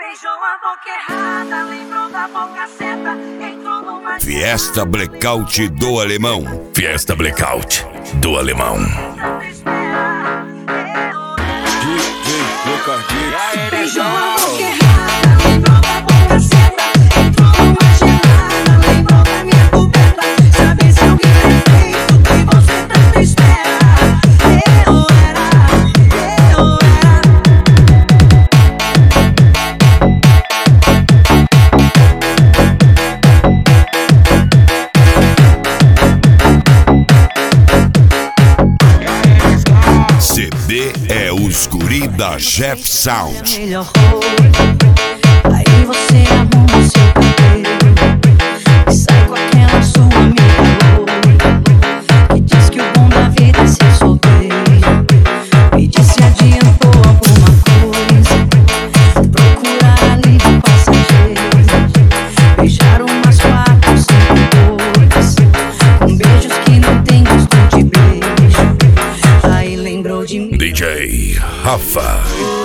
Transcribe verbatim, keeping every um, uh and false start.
Beijou a boca errada, lembrou da boca certa, entrou numa... Fiesta Blackout do Alemão. Fiesta Blackout do Alemão. Beijou a boca errada, lembrou da boca certa, entrou numa gelada, lembrou da minha coberta. Sabe se alguém tem feito o que você tanto espera? Eu era, eu era. C D é os guri da Jeff Sound. Melhor roupa, aí você arruma seu cabelo e sai com aquela sua amiga louca que diz que o bom da vida é ser solteiro. Me diz se adiantou alguma coisa, procurar alívio passageiro, beijar umas quatro, cinco bocas com beijos que não tem gosto de beijo. Aí lembrou de mim. D J Rafa.